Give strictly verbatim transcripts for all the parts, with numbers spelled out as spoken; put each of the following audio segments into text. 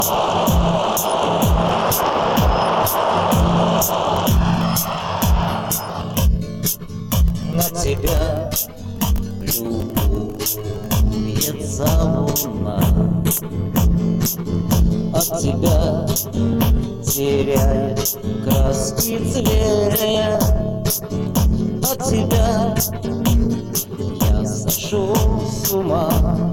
На тебя любуется луна, от тебя теряет краски цвет. От тебя я сошел с ума,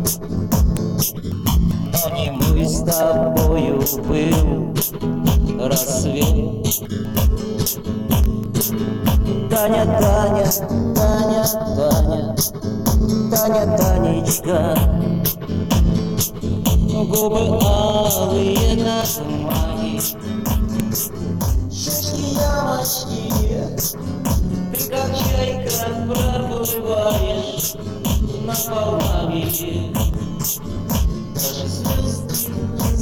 но не мы с тобою был рассвет. Таня, Таня, Таня, Таня, Таня, Танечка, губы алые, как мои, щечки ямочки, ты как чайка проплываешь над волнами. Даже звезды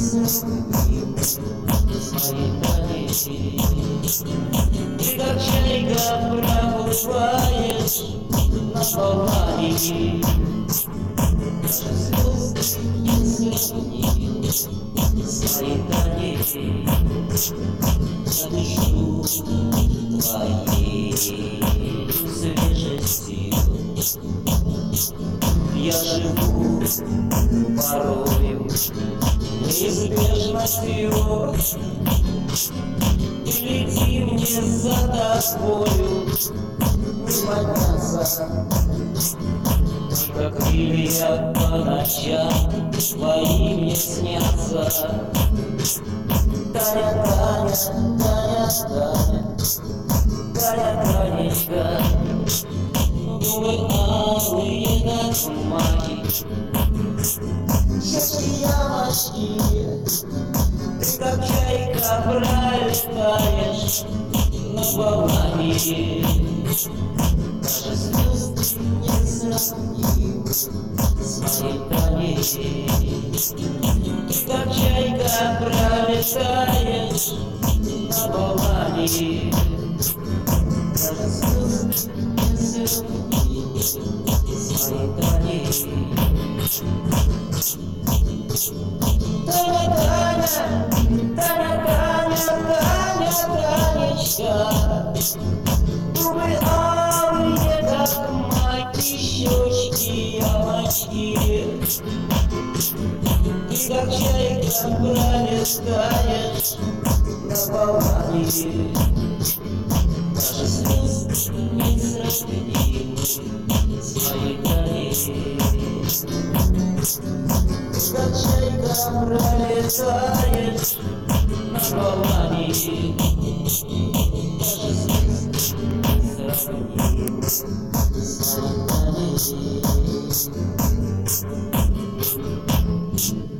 своей планете. Ты как чайка проплываешь над волнами. Даже звезды своей планете. Я дышу твоей свежестью. Я живу порою неизбежностью. И лети мне за тобою не подняться. Только крылья по ночам твои мне снятся. Таня, Таня, Таня, Таня, Таня, Танечка, губы алые, как маки, щечки ямочки, ты как чайка пролетаешь над волнами. Даже звезды не сравнимы с моей планетой. Ты как чайка пролетаешь над волнами. Даже звезды не сравнимы с моей планетой. Таня, Таня, Таня, Таня, Таня, Танечка, губы алые, как маки, щечки ямочки. Ты как чайка пролетаешь над волнами. Даже звезды не сравнимы с моей планетой. Ты как чайка пролетаешь над волнами. Даже звезды не сравнимы с моей планетой.